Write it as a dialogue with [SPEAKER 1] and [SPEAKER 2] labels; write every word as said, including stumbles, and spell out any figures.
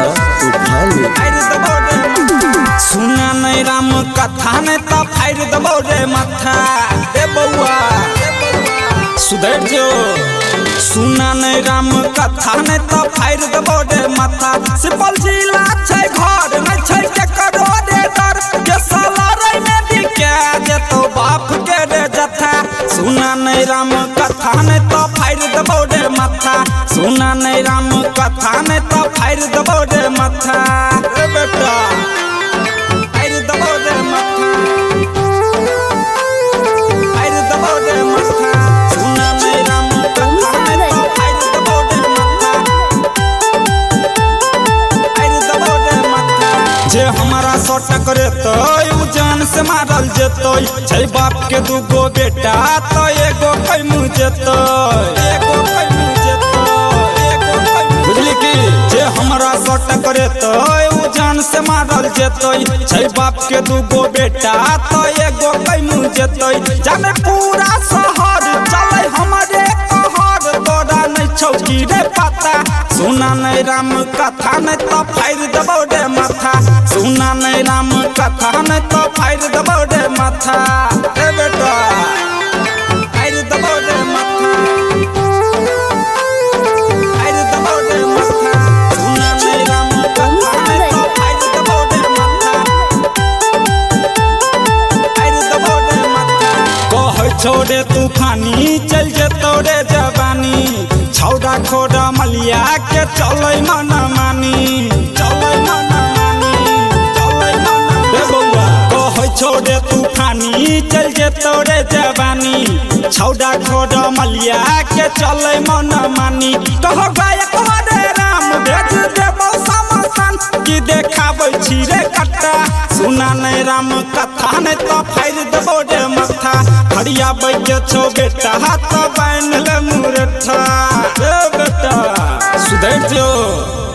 [SPEAKER 1] उठा ले।
[SPEAKER 2] सुना नहीं राम कथा ने तो फाड़ दबो रे माथा ए बउआ सुधर जो। सुना नहीं राम कथा ने तो फाड़ दबो रे माथा। सिपल जिला छै घर नहीं छै के करो रे डर के साला रे में बिके जतो बाप के रे जथा। सुना नहीं राम कथा ने तो फाड़ दबो रे माथा। सुना नहीं राम कथा ने तो फाड़ दबो रे माथा ए बेटा फाड़ दबो रे माथा फाड़ दबो रे माथा। सुना नहीं राम कथा ने तो फाड़ दबो रे माथा फाड़ दबो रे माथा। जे हमारा सट करे तो उ जान से मारल जेतो छै बाप के दूगो बेटा तो एगो कैमु जेतो एगो कैमु जेतो एगो कैमु बुझली की। जे हमारा सट करे तो उ जान से मारल जेतो छै बाप के दूगो बेटा तो एगो कैमु जेतो। जाने पूरा शहर चले हमरे कहर तोरा नहीं छौकी रे पता। सुना नहीं राम कथा नहीं तो फाड़ दबो रे माथा। सुना नहीं राम कथा नहीं तो फाड़ दबो रे माथा ए बेटा फाड़ दबो रे माथा फाड़ दबो रे माथा। सुना नहीं राम कथा नहीं तो फाड़ दबो रे माथा फाड़ दबो रे माथा। कह छोड़े तूफानी चल जेतो रे जवानी छौड़ा खोड़ा मलिया के चलै मन मानी चलै मन मानी चलै मन रे बउआ। कह छोड़े तूफानी चल जेतो रे जवानी छौड़ा खोड़ा मलिया के चलै मन मानी। कह गायक रे राम भेज देबो समसान की देखाबै छी रे कट्टा। सुना नहीं राम कथा नहीं तो फाड़ दबो रे माथा। हरिया बैठे छो बेटा हाथ बांध ले मुरठा ए बेटा सुधर जो।